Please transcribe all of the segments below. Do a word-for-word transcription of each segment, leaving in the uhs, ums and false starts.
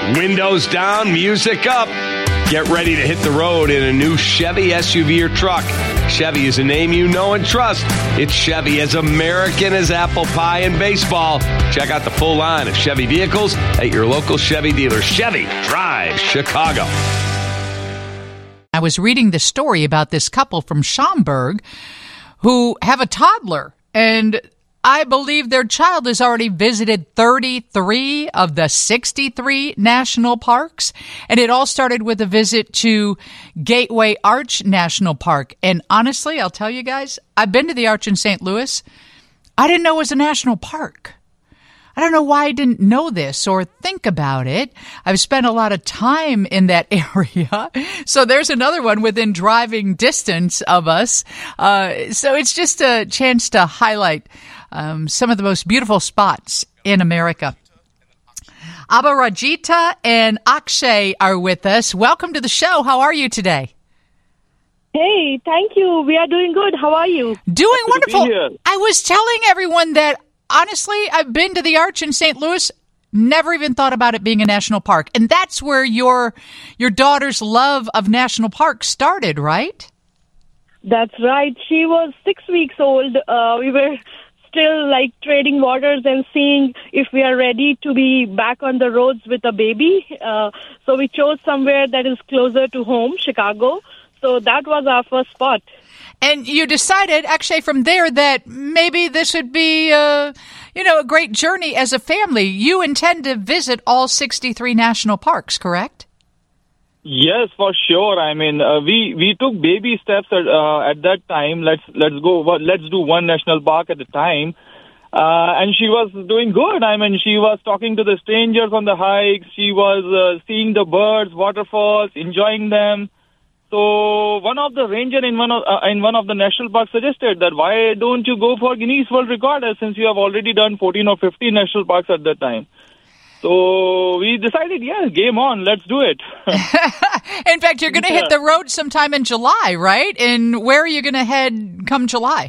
Windows down, music up. Get ready to hit the road in a new Chevy S U V or truck. Chevy is a name you know and trust. It's Chevy, as American as apple pie and baseball. Check out the full line of Chevy vehicles at your local Chevy dealer. Chevy drives Chicago. I was reading the story about this couple from Schaumburg who have a toddler, and I believe their child has already visited thirty-three of the sixty-three national parks. And it all started with a visit to Gateway Arch National Park. And honestly, I'll tell you guys, I've been to the Arch in Saint Louis. I didn't know it was a national park. I don't know why I didn't know this or think about it. I've spent a lot of time in that area. So there's another one within driving distance of us. Uh, so it's just a chance to highlight um, some of the most beautiful spots in America. Abhirajita and Akshay are with us. Welcome to the show. How are you today? Hey, thank you. We are doing good. How are you? Doing wonderful. I was telling everyone that honestly, I've been to the Arch in Saint Louis, never even thought about it being a national park. And that's where your your daughter's love of national parks started, right? That's right. She was six weeks old. Uh, we were still like trading waters and seeing if we are ready to be back on the roads with a baby. Uh, so we chose somewhere that is closer to home, Chicago. So that was our first spot. And you decided, actually, from there that maybe this would be, uh, you know, a great journey as a family. You intend to visit all sixty-three national parks, correct? Yes, for sure. I mean, uh, we we took baby steps at, uh, at that time. Let's let's go. Let's do one national park at a time. Uh, and she was doing good. I mean, she was talking to the strangers on the hikes. She was uh, seeing the birds, waterfalls, enjoying them. So one of the ranger in one of uh, in one of the national parks suggested that why don't you go for Guinness World Record since you have already done fourteen or fifteen national parks at that time. So we decided, yeah, game on, let's do it. In fact, you're going to yeah. hit the road sometime in July, right? And where are you going to head come July?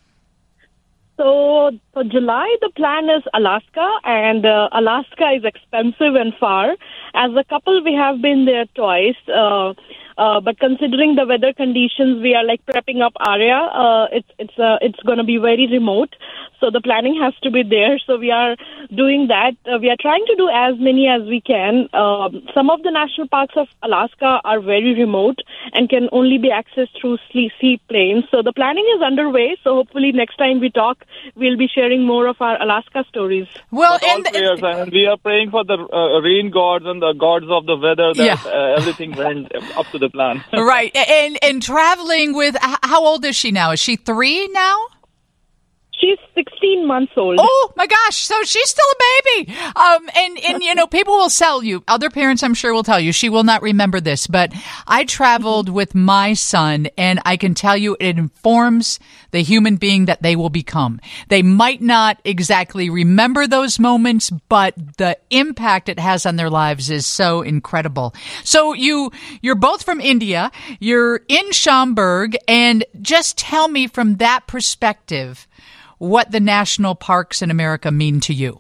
So for July, the plan is Alaska, and uh, Alaska is expensive and far. As a couple, we have been there twice. Uh, Uh, but considering the weather conditions, we are like prepping up area. Uh, it's it's uh, it's going to be very remote, so the planning has to be there. So we are doing that. Uh, we are trying to do as many as we can. Um, some of the national parks of Alaska are very remote and can only be accessed through seaplanes. So the planning is underway. So hopefully next time we talk, we'll be sharing more of our Alaska stories. Well, but and, prayers, and we are praying for the uh, rain gods and the gods of the weather that yeah. uh, everything went up to the plan. Right. And and traveling with, how old is she now? Is she three now? She's sixteen months old. Oh, my gosh. So she's still a baby. Um, and, and, you know, people will tell you, other parents I'm sure will tell you, she will not remember this, but I traveled with my son, and I can tell you it informs the human being that they will become. They might not exactly remember those moments, but the impact it has on their lives is so incredible. So you, you're both from India. You're in Schaumburg, and just tell me from that perspective what the national parks in America mean to you.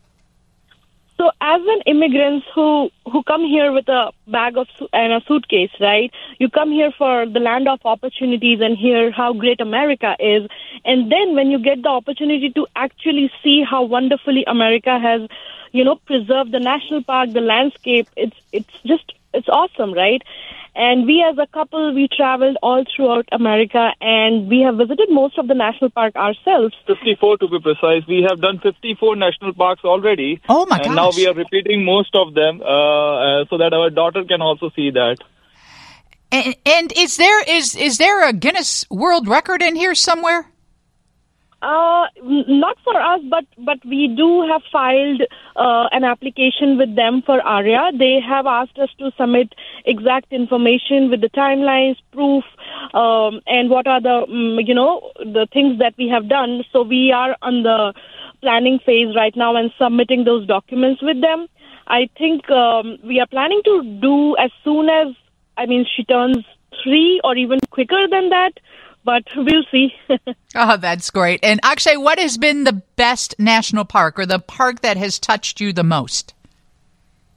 So as an immigrant who, who come here with a bag of and a suitcase, right? You come here for the land of opportunities and hear how great America is. And then when you get the opportunity to actually see how wonderfully America has, you know, preserved the national park, the landscape, it's it's just, it's awesome, right? And we as a couple, we traveled all throughout America, and we have visited most of the national park ourselves. fifty-four to be precise. We have done fifty-four national parks already. Oh, my gosh. And now we are repeating most of them uh, uh, so that our daughter can also see that. And, and is there is is there a Guinness World Record in here somewhere? Uh, not for us, but, but we do have filed uh, an application with them for ARIA. They have asked us to submit exact information with the timelines, proof, um, and what are the, um, you know, the things that we have done. So we are on the planning phase right now and submitting those documents with them. I think um, we are planning to do as soon as, I mean, she turns three or even quicker than that. But we'll see. Oh, that's great. And Akshay, what has been the best national park or the park that has touched you the most?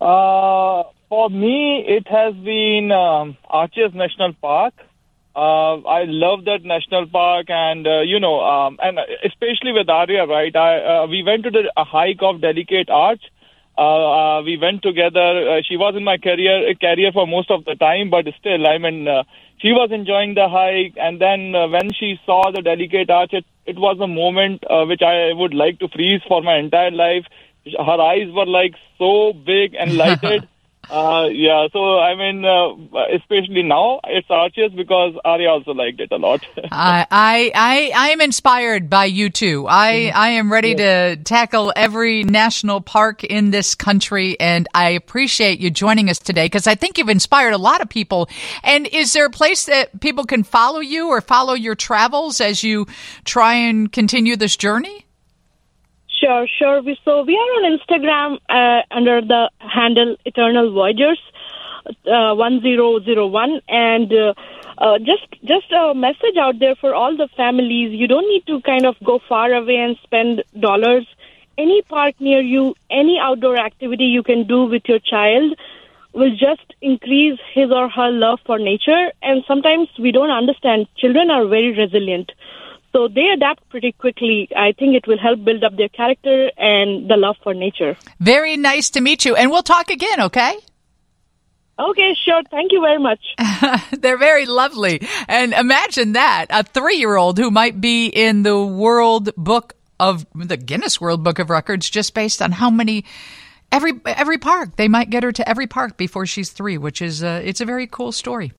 Uh, for me, it has been um, Arches National Park. Uh, I love that national park, and uh, you know, um, and especially with Arya, right? I uh, we went to the a hike of Delicate Arch. Uh, uh, we went together. Uh, she was in my career career for most of the time, but still, I mean, uh, she was enjoying the hike. And then uh, when she saw the Delicate Arch, it, it was a moment uh, which I would like to freeze for my entire life. Her eyes were like so big and lighted. Uh, yeah, so I mean, uh, especially now it's Arches because Arya also liked it a lot. I, I, I, I am inspired by you too. I, I am ready to tackle every national park in this country, and I appreciate you joining us today because I think you've inspired a lot of people. And is there a place that people can follow you or follow your travels as you try and continue this journey? Sure, sure. We, so we are on Instagram uh, under the handle Eternal Voyagers uh, one zero zero one, and uh, uh, just just a message out there for all the families. You don't need to kind of go far away and spend dollars. Any park near you, any outdoor activity you can do with your child will just increase his or her love for nature. And sometimes we don't understand. Children are very resilient. So they adapt pretty quickly. I think it will help build up their character and the love for nature. Very nice to meet you. And we'll talk again, okay? Okay, sure. Thank you very much. They're very lovely. And imagine that, a three-year-old who might be in the World Book of, the Guinness World Book of Records, just based on how many, every every park. They might get her to every park before she's three, which is, uh, it's a very cool story.